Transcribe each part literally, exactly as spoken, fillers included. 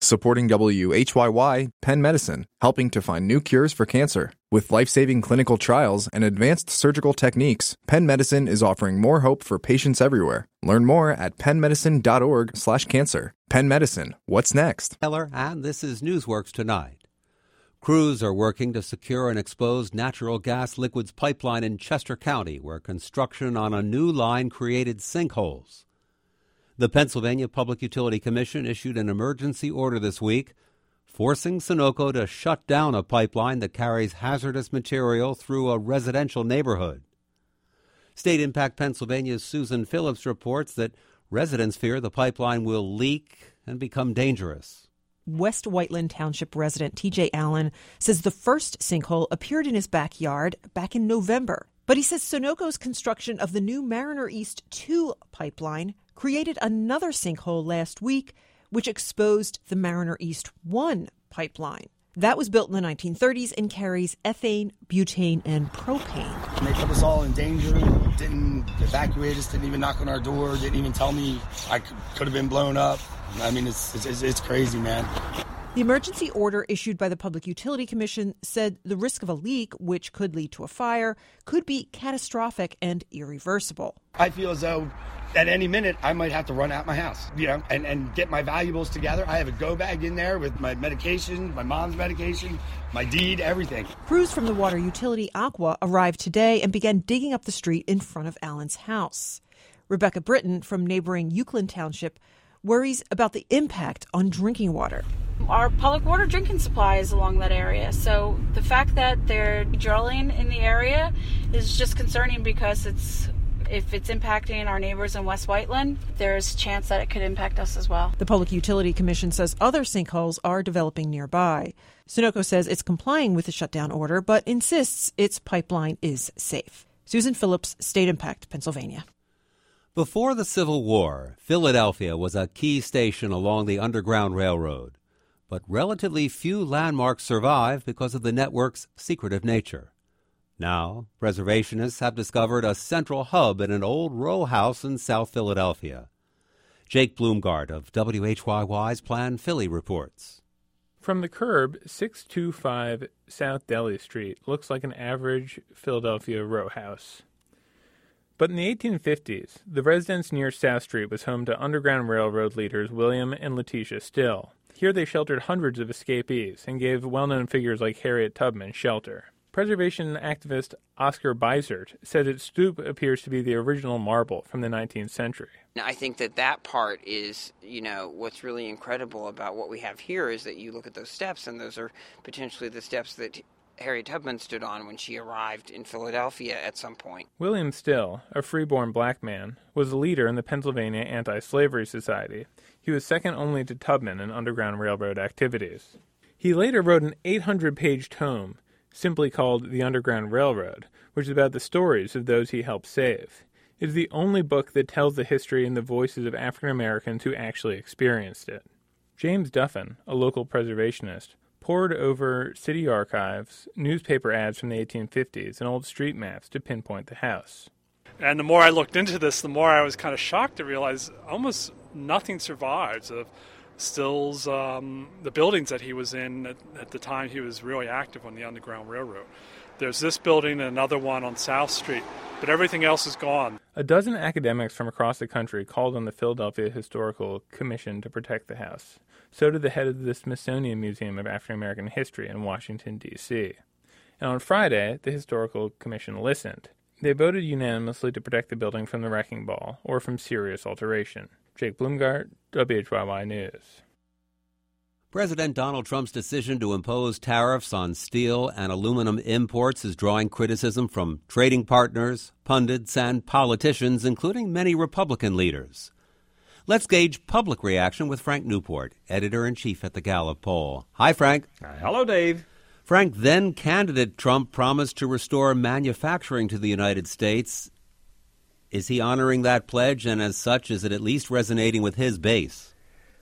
Supporting W H Y Y, Penn Medicine, helping to find new cures for cancer. With life-saving clinical trials and advanced surgical techniques, Penn Medicine is offering more hope for patients everywhere. Learn more at pennmedicine.org slash cancer. Penn Medicine, what's next? Heller, and this is Newsworks Tonight. Crews are working to secure an exposed natural gas liquids pipeline in Chester County, where construction on a new line created sinkholes. The Pennsylvania Public Utility Commission issued an emergency order this week, forcing Sunoco to shut down a pipeline that carries hazardous material through a residential neighborhood. State Impact Pennsylvania's Susan Phillips reports that residents fear the pipeline will leak and become dangerous. West Whiteland Township resident T J Allen says the first sinkhole appeared in his backyard back in November. But he says Sunoco's construction of the new Mariner East two pipeline created another sinkhole last week, which exposed the Mariner East one pipeline. That was built in the nineteen thirties and carries ethane, butane, and propane. They put us all in danger, didn't evacuate us, didn't even knock on our door, didn't even tell me I could, could have been blown up. I mean, it's, it's, it's crazy, man. The emergency order issued by the Public Utility Commission said the risk of a leak, which could lead to a fire, could be catastrophic and irreversible. I feel as though at any minute I might have to run out my house, you know, and, and get my valuables together. I have a go bag in there with my medication, my mom's medication, my deed, everything. Crews from the water utility Aqua arrived today and began digging up the street in front of Allen's house. Rebecca Britton from neighboring Euclid Township worries about the impact on drinking water. Our public water drinking supply is along that area, so the fact that they're drilling in the area is just concerning because it's if it's impacting our neighbors in West Whiteland, there's a chance that it could impact us as well. The Public Utility Commission says other sinkholes are developing nearby. Sunoco says it's complying with the shutdown order, but insists its pipeline is safe. Susan Phillips, State Impact, Pennsylvania. Before the Civil War, Philadelphia was a key station along the Underground Railroad. But relatively few landmarks survive because of the network's secretive nature. Now, preservationists have discovered a central hub in an old row house in South Philadelphia. Jake Bloomgard of W H Y Y's Plan Philly reports. From the curb, six two five South Delhi Street looks like an average Philadelphia row house. But in the eighteen fifties, the residence near South Street was home to Underground Railroad leaders William and Letitia Still. Here they sheltered hundreds of escapees and gave well-known figures like Harriet Tubman shelter. Preservation activist Oscar Beisert said its stoop appears to be the original marble from the nineteenth century. I think that that part is, you know, what's really incredible about what we have here is that you look at those steps, and those are potentially the steps that Harriet Tubman stood on when she arrived in Philadelphia at some point. William Still, a freeborn black man, was a leader in the Pennsylvania Anti-Slavery Society. He was second only to Tubman in Underground Railroad activities. He later wrote an eight hundred page tome simply called The Underground Railroad, which is about the stories of those he helped save. It is the only book that tells the history and the voices of African Americans who actually experienced it. James Duffin, a local preservationist, pored over city archives, newspaper ads from the eighteen fifties, and old street maps to pinpoint the house. And the more I looked into this, the more I was kind of shocked to realize almost nothing survives of Still's, um, the buildings that he was in at, at the time he was really active on the Underground Railroad. There's this building and another one on South Street, but everything else is gone. A dozen academics from across the country called on the Philadelphia Historical Commission to protect the house. So did the head of the Smithsonian Museum of African American History in Washington, D C And on Friday, the Historical Commission listened. They voted unanimously to protect the building from the wrecking ball or from serious alteration. Jake Bloomgart, W H Y Y News. President Donald Trump's decision to impose tariffs on steel and aluminum imports is drawing criticism from trading partners, pundits, and politicians, including many Republican leaders. Let's gauge public reaction with Frank Newport, editor-in-chief at the Gallup poll. Hi, Frank. Hello, Dave. Frank, then-candidate Trump promised to restore manufacturing to the United States. Is he honoring that pledge, and as such, is it at least resonating with his base?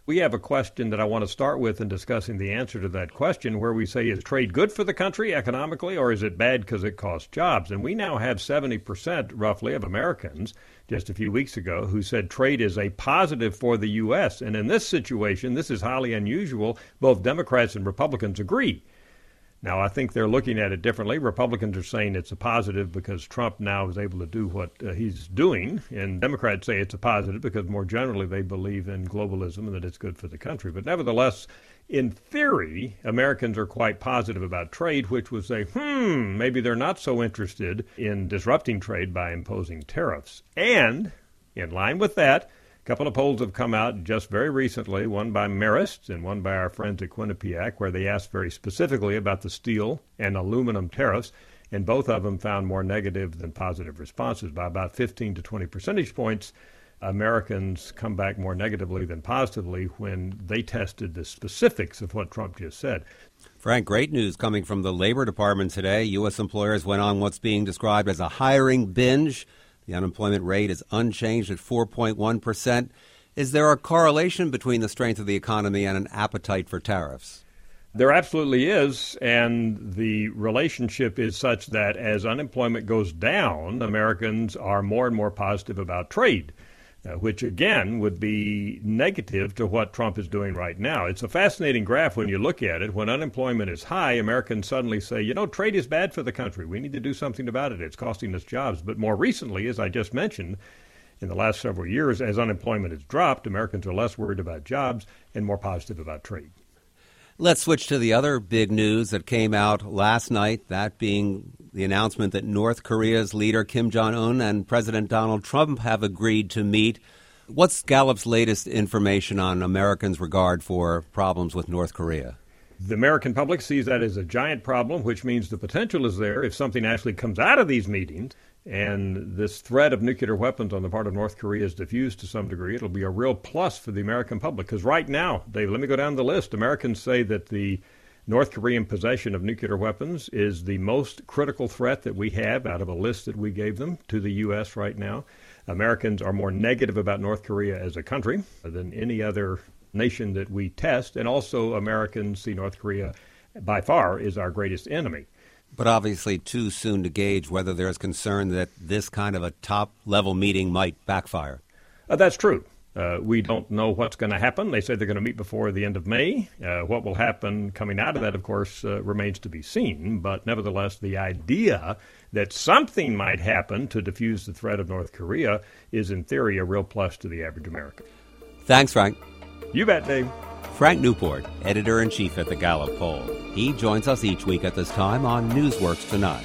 We have a question that I want to start with in discussing the answer to that question, where we say, is trade good for the country economically, or is it bad because it costs jobs? And we now have seventy percent, roughly, of Americans, just a few weeks ago, who said trade is a positive for the U S. And in this situation, this is highly unusual. Both Democrats and Republicans agree. Now, I think they're looking at it differently. Republicans are saying it's a positive because Trump now is able to do what uh, he's doing, and Democrats say it's a positive because more generally they believe in globalism and that it's good for the country. But nevertheless, in theory, Americans are quite positive about trade, which would say, hmm, maybe they're not so interested in disrupting trade by imposing tariffs. And in line with that, a couple of polls have come out just very recently, one by Marist and one by our friends at Quinnipiac, where they asked very specifically about the steel and aluminum tariffs, and both of them found more negative than positive responses. By about fifteen to twenty percentage points, Americans come back more negatively than positively when they tested the specifics of what Trump just said. Frank, great news coming from the Labor Department today. U S employers went on what's being described as a hiring binge. The unemployment rate is unchanged at four point one percent. Is there a correlation between the strength of the economy and an appetite for tariffs? There absolutely is, and the relationship is such that as unemployment goes down, Americans are more and more positive about trade, uh, which again would be negative to what Trump is doing right now. It's a fascinating graph when you look at it. When unemployment is high, Americans suddenly say, you know, trade is bad for the country. We need to do something about it. It's costing us jobs. But more recently, as I just mentioned, in the last several years, as unemployment has dropped, Americans are less worried about jobs and more positive about trade. Let's switch to the other big news that came out last night, that being the announcement that North Korea's leader Kim Jong-un and President Donald Trump have agreed to meet. What's Gallup's latest information on Americans' regard for problems with North Korea? The American public sees that as a giant problem, which means the potential is there if something actually comes out of these meetings and this threat of nuclear weapons on the part of North Korea is diffused to some degree. It'll be a real plus for the American public. Because right now, Dave, let me go down the list. Americans say that the North Korean possession of nuclear weapons is the most critical threat that we have out of a list that we gave them to the U S right now. Americans are more negative about North Korea as a country than any other nation that we test. And also Americans see North Korea by far is our greatest enemy. But obviously too soon to gauge whether there's concern that this kind of a top-level meeting might backfire. Uh, that's true. Uh, we don't know what's going to happen. They say they're going to meet before the end of May. Uh, what will happen coming out of that, of course, uh, remains to be seen. But nevertheless, the idea that something might happen to defuse the threat of North Korea is, in theory, a real plus to the average American. Thanks, Frank. You bet, Dave. Frank Newport, editor-in-chief at the Gallup poll. He joins us each week at this time on Newsworks Tonight.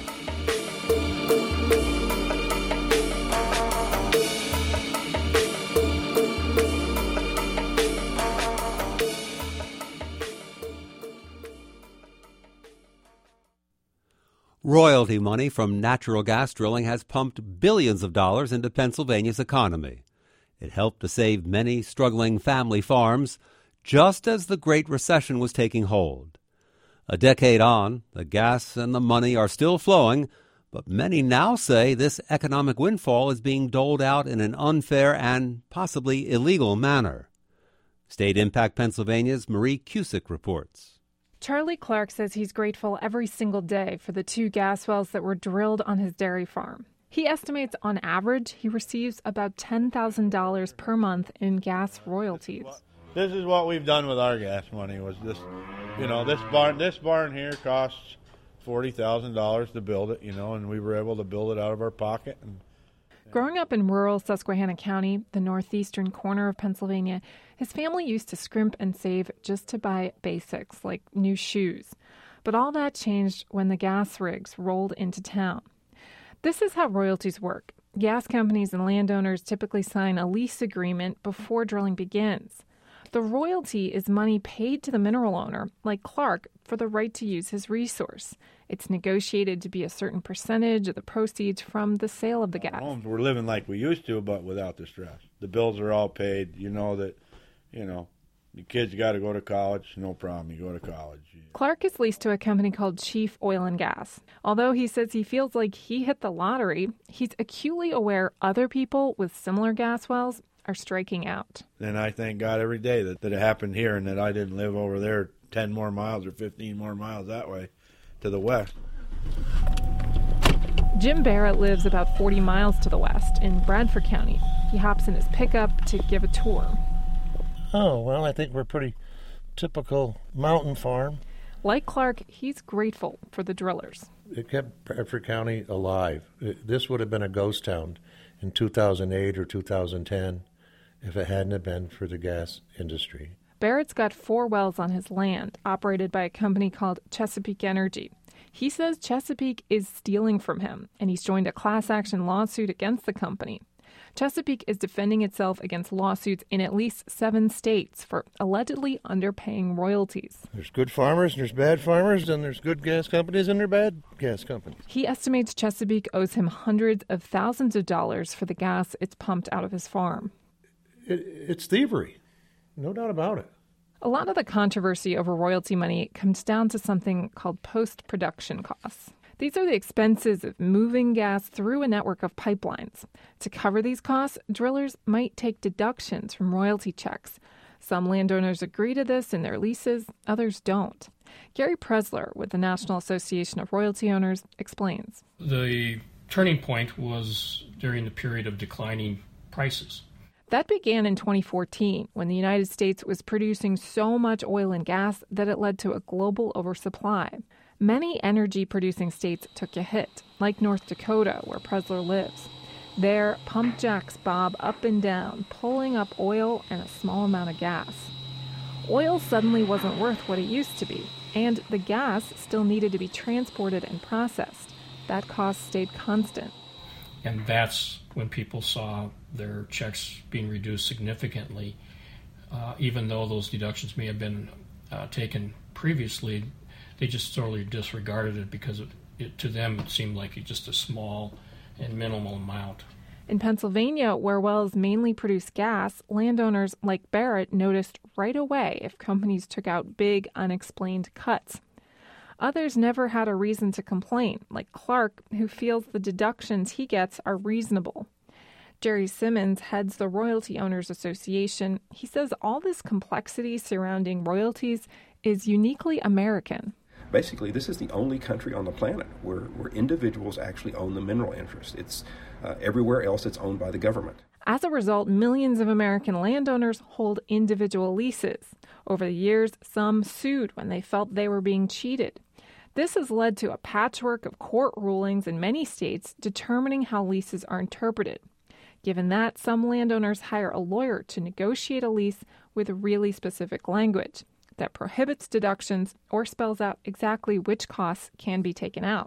Royalty money from natural gas drilling has pumped billions of dollars into Pennsylvania's economy. It helped to save many struggling family farms, just as the Great Recession was taking hold. A decade on, the gas and the money are still flowing, but many now say this economic windfall is being doled out in an unfair and possibly illegal manner. State Impact Pennsylvania's Marie Cusick reports. Charlie Clark says he's grateful every single day for the two gas wells that were drilled on his dairy farm. He estimates on average he receives about ten thousand dollars per month in gas royalties. This is what we've done with our gas money. Was this, you know, this barn, this barn here costs forty thousand dollars to build it, you know, and we were able to build it out of our pocket. And, Growing up in rural Susquehanna County, the northeastern corner of Pennsylvania, his family used to scrimp and save just to buy basics like new shoes. But all that changed when the gas rigs rolled into town. This is how royalties work. Gas companies and landowners typically sign a lease agreement before drilling begins. The royalty is money paid to the mineral owner, like Clark, for the right to use his resource. It's negotiated to be a certain percentage of the proceeds from the sale of the gas. Homes, we're living like we used to, but without the stress. The bills are all paid. You know that, you know, the kids got to go to college, no problem. You go to college. Clark is leased to a company called Chief Oil and Gas. Although he says he feels like he hit the lottery, he's acutely aware other people with similar gas wells are striking out. And I thank God every day that, that it happened here and that I didn't live over there ten more miles or fifteen more miles that way to the west. Jim Barrett lives about forty miles to the west in Bradford County. He hops in his pickup to give a tour. Oh, well, I think we're pretty typical mountain farm. Like Clark, he's grateful for the drillers. It kept Bradford County alive. It, this would have been a ghost town in two thousand eight or two thousand ten if it hadn't have been for the gas industry. Barrett's got four wells on his land, operated by a company called Chesapeake Energy. He says Chesapeake is stealing from him, and he's joined a class action lawsuit against the company. Chesapeake is defending itself against lawsuits in at least seven states for allegedly underpaying royalties. There's good farmers and there's bad farmers, and there's good gas companies and there's bad gas companies. He estimates Chesapeake owes him hundreds of thousands of dollars for the gas it's pumped out of his farm. It, it's thievery, no doubt about it. A lot of the controversy over royalty money comes down to something called post-production costs. These are the expenses of moving gas through a network of pipelines. To cover these costs, drillers might take deductions from royalty checks. Some landowners agree to this in their leases, others don't. Gary Presler with the National Association of Royalty Owners explains. The turning point was during the period of declining prices. That began in twenty fourteen, when the United States was producing so much oil and gas that it led to a global oversupply. Many energy-producing states took a hit, like North Dakota, where Presler lives. There, pump jacks bob up and down, pulling up oil and a small amount of gas. Oil suddenly wasn't worth what it used to be, and the gas still needed to be transported and processed. That cost stayed constant. And that's when people saw their checks being reduced significantly. Uh, even though those deductions may have been uh, taken previously, they just totally disregarded it because it, it, to them it seemed like it just a small and minimal amount. In Pennsylvania, where wells mainly produce gas, landowners like Barrett noticed right away if companies took out big, unexplained cuts. Others never had a reason to complain, like Clark, who feels the deductions he gets are reasonable. Jerry Simmons heads the Royalty Owners Association. He says all this complexity surrounding royalties is uniquely American. Basically, this is the only country on the planet where, where individuals actually own the mineral interest. It's uh, everywhere else it's owned by the government. As a result, millions of American landowners hold individual leases. Over the years, some sued when they felt they were being cheated. This has led to a patchwork of court rulings in many states determining how leases are interpreted. Given that, some landowners hire a lawyer to negotiate a lease with really specific language that prohibits deductions or spells out exactly which costs can be taken out.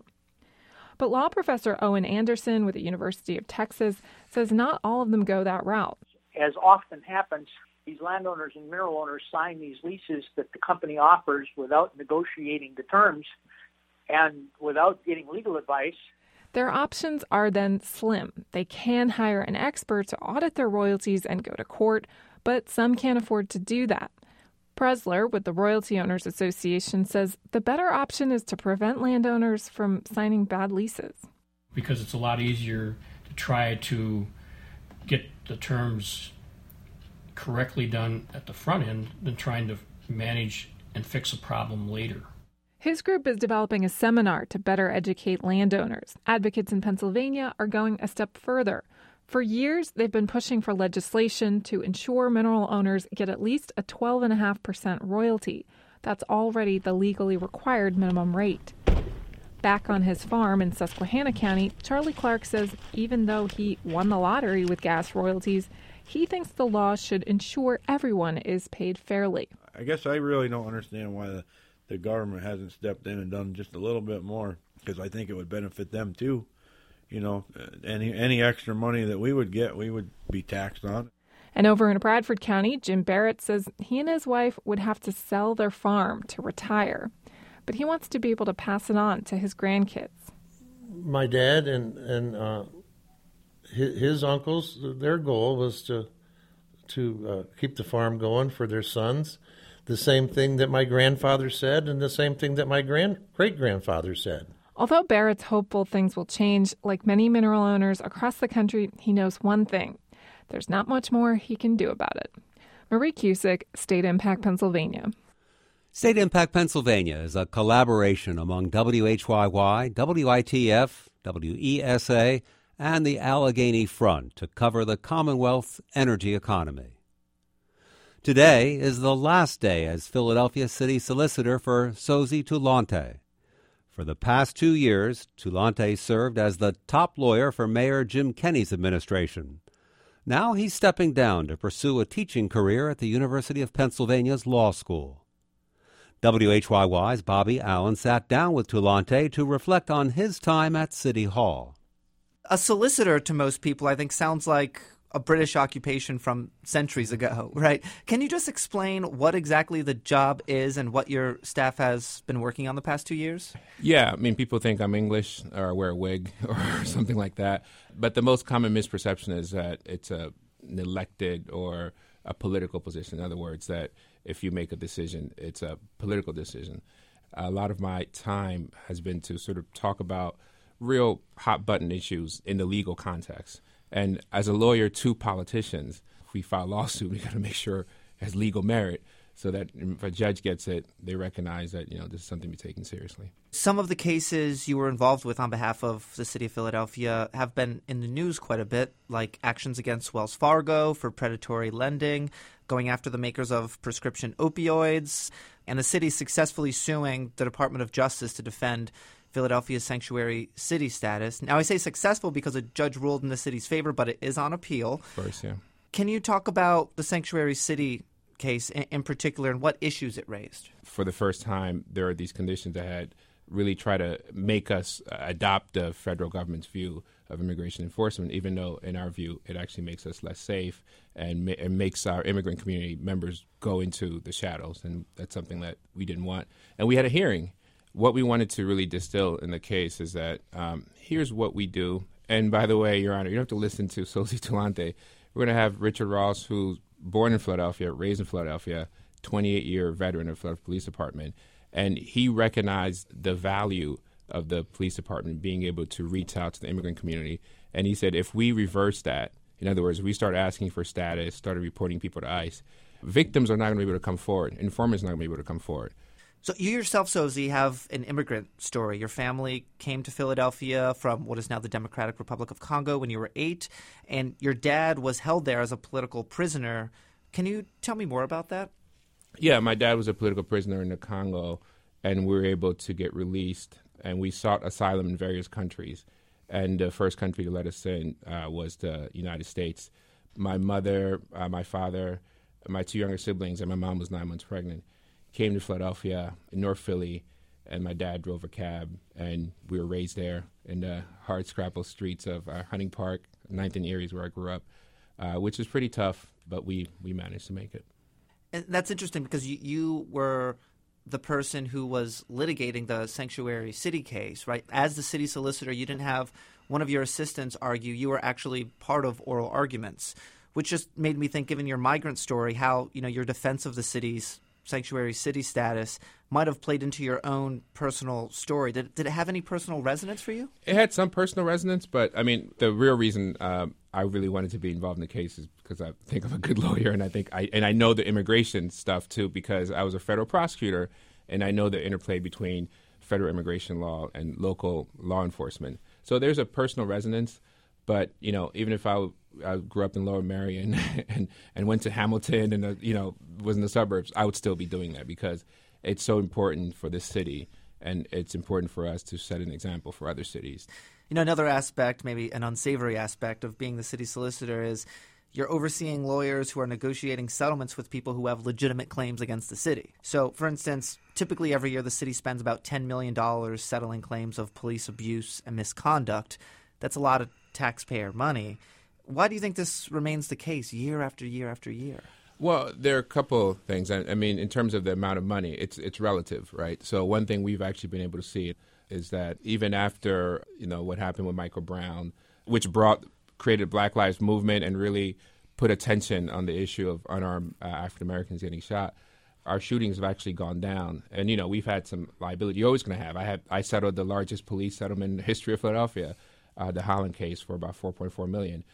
But law professor Owen Anderson with the University of Texas says not all of them go that route. As often happens, these landowners and mineral owners sign these leases that the company offers without negotiating the terms and without getting legal advice. Their options are then slim. They can hire an expert to audit their royalties and go to court, but some can't afford to do that. Presler with the Royalty Owners Association says the better option is to prevent landowners from signing bad leases. Because it's a lot easier to try to get the terms correctly done at the front end than trying to manage and fix a problem later. His group is developing a seminar to better educate landowners. Advocates in Pennsylvania are going a step further. For years, they've been pushing for legislation to ensure mineral owners get at least a twelve point five percent royalty. That's already the legally required minimum rate. Back on his farm in Susquehanna County, Charlie Clark says even though he won the lottery with gas royalties, he thinks the law should ensure everyone is paid fairly. I guess I really don't understand why the, the government hasn't stepped in and done just a little bit more, because I think it would benefit them too. You know, any any extra money that we would get, we would be taxed on. And over in Bradford County, Jim Barrett says he and his wife would have to sell their farm to retire. But he wants to be able to pass it on to his grandkids. My dad and, and uh, his, his uncles, their goal was to, to uh, keep the farm going for their sons. The same thing that my grandfather said and the same thing that my grand great-grandfather said. Although Barrett's hopeful things will change, like many mineral owners across the country, he knows one thing. there's not much more he can do about it. Marie Cusick, State Impact Pennsylvania. State Impact Pennsylvania is a collaboration among W H Y Y, W I T F, W E S A, and the Allegheny Front to cover the Commonwealth's energy economy. Today is the last day as Philadelphia City Solicitor for Sozi Tulonte. For the past two years, Tulonte served as the top lawyer for Mayor Jim Kenney's administration. Now he's stepping down to pursue a teaching career at the University of Pennsylvania's Law School. W H Y Y's Bobby Allen sat down with Tulonte to reflect on his time at City Hall. A solicitor to most people, I think, sounds like a British occupation from centuries ago, right? Can you just explain what exactly the job is and what your staff has been working on the past two years? Yeah, I mean, people think I'm English or I wear a wig or something like that. But the most common misperception is that it's a, an elected or a political position. In other words, that if you make a decision, it's a political decision. A lot of my time has been to sort of talk about real hot-button issues in the legal context. And as a lawyer to politicians, if we file a lawsuit, we got to make sure it has legal merit so that if a judge gets it, they recognize that, you know, this is something to be taken seriously. Some of the cases you were involved with on behalf of the city of Philadelphia have been in the news quite a bit, like actions against Wells Fargo for predatory lending, going after the makers of prescription opioids, and the city successfully suing the Department of Justice to defend Philadelphia's sanctuary city status. Now, I say successful because a judge ruled in the city's favor, but it is on appeal. Of course, yeah. Can you talk about the sanctuary city case in, in particular and what issues it raised? For the first time, there are these conditions that had really tried to make us adopt the federal government's view of immigration enforcement, even though, in our view, it actually makes us less safe and, ma- and makes our immigrant community members go into the shadows. And that's something that we didn't want. And we had a hearing. What we wanted to really distill in the case is that um, here's what we do. And by the way, Your Honor, you don't have to listen to Sozi Tulonte. We're going to have Richard Ross, who's born in Philadelphia, raised in Philadelphia, twenty-eight-year veteran of the Philadelphia Police Department. And he recognized the value of the police department being able to reach out to the immigrant community. And he said, if we reverse that, in other words, we start asking for status, started reporting people to ICE, victims are not going to be able to come forward. Informants are not going to be able to come forward. So you yourself, Sozi, have an immigrant story. Your family came to Philadelphia from what is now the Democratic Republic of Congo when you were eight, and your dad was held there as a political prisoner. Can you tell me more about that? Yeah, my dad was a political prisoner in the Congo, and we were able to get released, and we sought asylum in various countries. And the first country to let us in uh, was the United States. My mother, uh, my father, my two younger siblings, and my mom was nine months pregnant, came to Philadelphia in North Philly, and my dad drove a cab, and we were raised there in the hard-scrapple streets of uh, Hunting Park, ninth and Erie is where I grew up, uh, which was pretty tough, but we, we managed to make it. And that's interesting because you, you were the person who was litigating the sanctuary city case, right? As the city solicitor, you didn't have one of your assistants argue. You were actually part of oral arguments, which just made me think, given your migrant story, how, you know, your defense of the city's sanctuary city status might have played into your own personal story. Did, did it have any personal resonance for you? It had some personal resonance, but I mean, the real reason uh, I really wanted to be involved in the case is because I think I'm a good lawyer, and I think I and I know the immigration stuff too because I was a federal prosecutor, and I know the interplay between federal immigration law and local law enforcement. So there's a personal resonance. But you know, even if I, I grew up in Lower Merion and and went to Hamilton and uh, you know was in the suburbs, I would still be doing that because it's so important for this city, and it's important for us to set an example for other cities. You know, another aspect, maybe an unsavory aspect of being the city solicitor is you're overseeing lawyers who are negotiating settlements with people who have legitimate claims against the city. So, for instance, typically every year the city spends about ten million dollars settling claims of police abuse and misconduct. That's a lot of taxpayer money. Why do you think this remains the case year after year after year? Well, there are a couple of things. I, I mean, in terms of the amount of money, it's it's relative, right? So one thing we've actually been able to see is that even after, you know, what happened with Michael Brown, which brought created Black Lives Movement and really put attention on the issue of unarmed uh, African Americans getting shot, our shootings have actually gone down. And, you know, we've had some liability. You're always going to have. I had I settled the largest police settlement in the history of Philadelphia, uh, the Holland case, for about four point four million dollars.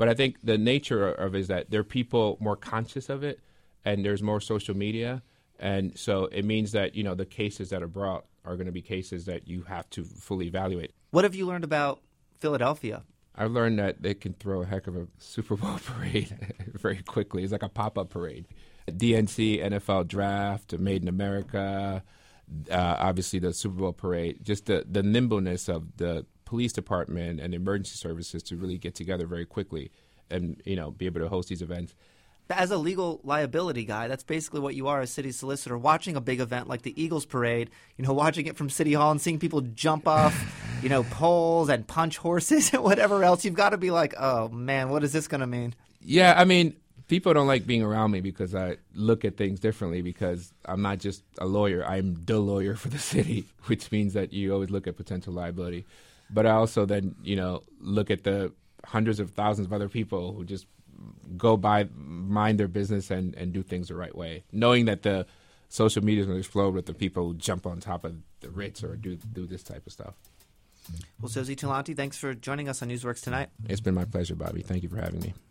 But I think the nature of it is that there are people more conscious of it, and there's more social media. And so it means that, you know, the cases that are brought are going to be cases that you have to fully evaluate. What have you learned about Philadelphia? I've learned that they can throw a heck of a Super Bowl parade very quickly. It's like a pop-up parade. D N C, N F L Draft, Made in America, uh, obviously the Super Bowl parade, just the, the nimbleness of the police department and emergency services to really get together very quickly and, you know, be able to host these events. As a legal liability guy, that's basically what you are as city solicitor, watching a big event like the Eagles Parade, you know, watching it from City Hall and seeing people jump off, you know, poles and punch horses and whatever else. You've got to be like, oh, man, what is this going to mean? Yeah, I mean, people don't like being around me because I look at things differently because I'm not just a lawyer. I'm the lawyer for the city, which means that you always look at potential liability. But I also then, you know, look at the hundreds of thousands of other people who just go by, mind their business and, and do things the right way, knowing that the social media is going to explode with the people who jump on top of the Ritz or do do this type of stuff. Well, Sosie Talanti, thanks for joining us on Newsworks tonight. It's been my pleasure, Bobby. Thank you for having me.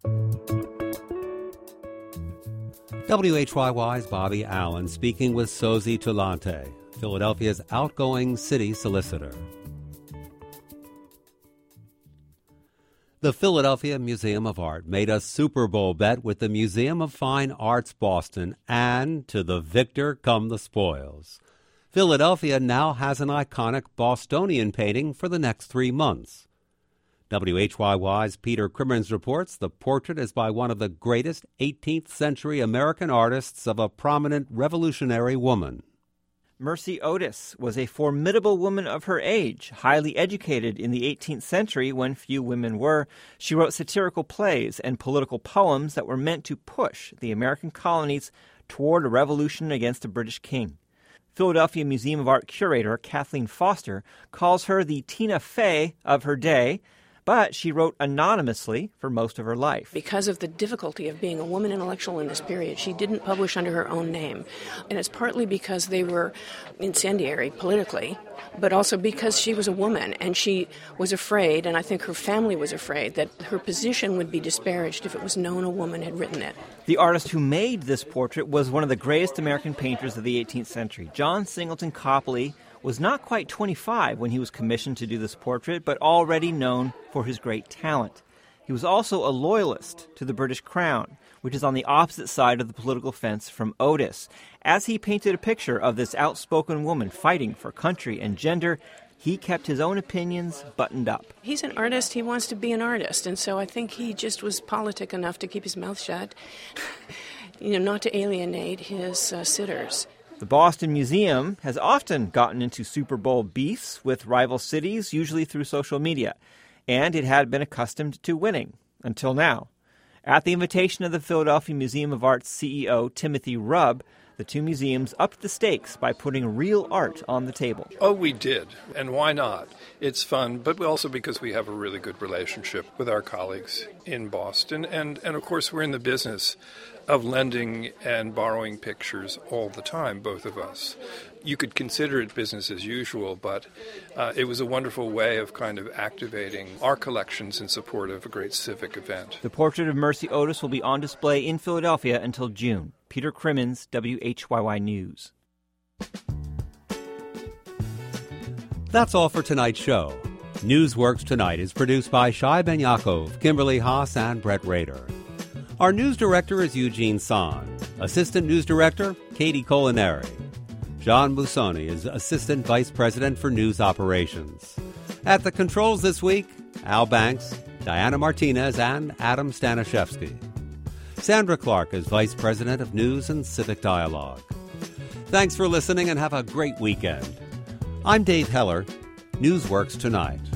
W H Y Y's Bobby Allen speaking with Sosie Talanti, Philadelphia's outgoing city solicitor. The Philadelphia Museum of Art made a Super Bowl bet with the Museum of Fine Arts Boston, and to the victor come the spoils. Philadelphia now has an iconic Bostonian painting for the next three months. W H Y Y's Peter Crimmins reports the portrait is by one of the greatest eighteenth century American artists of a prominent revolutionary woman. Mercy Otis was a formidable woman of her age, highly educated in the eighteenth century when few women were. She wrote satirical plays and political poems that were meant to push the American colonies toward a revolution against the British king. Philadelphia Museum of Art curator Kathleen Foster calls her the Tina Fey of her day, but she wrote anonymously for most of her life. Because of the difficulty of being a woman intellectual in this period, she didn't publish under her own name. And it's partly because they were incendiary politically, but also because she was a woman and she was afraid, and I think her family was afraid, that her position would be disparaged if it was known a woman had written it. The artist who made this portrait was one of the greatest American painters of the eighteenth century. John Singleton Copley was not quite twenty-five when he was commissioned to do this portrait, but already known for his great talent. He was also a loyalist to the British Crown, which is on the opposite side of the political fence from Otis. As he painted a picture of this outspoken woman fighting for country and gender, he kept his own opinions buttoned up. He's an artist. He wants to be an artist, and so I think he just was politic enough to keep his mouth shut, you know, not to alienate his uh, sitters. The Boston Museum has often gotten into Super Bowl beefs with rival cities, usually through social media, and it had been accustomed to winning, until now. At the invitation of the Philadelphia Museum of Art's C E O, Timothy Rubb, the two museums upped the stakes by putting real art on the table. Oh, we did. And why not? It's fun, but also because we have a really good relationship with our colleagues in Boston. And, and of course, we're in the business of lending and borrowing pictures all the time, both of us. You could consider it business as usual, but uh, it was a wonderful way of kind of activating our collections in support of a great civic event. The portrait of Mercy Otis will be on display in Philadelphia until June. Peter Crimmins, W H Y Y News. That's all for tonight's show. Newsworks Tonight is produced by Shai Ben Yaakov, Kimberly Haas, and Brett Rader. Our news director is Eugene Son. Assistant news director, Katie Colinari. John Busoni is Assistant Vice President for News Operations. At the controls this week, Al Banks, Diana Martinez, and Adam Stanishevsky. Sandra Clark is Vice President of News and Civic Dialogue. Thanks for listening and have a great weekend. I'm Dave Heller. Newsworks Tonight.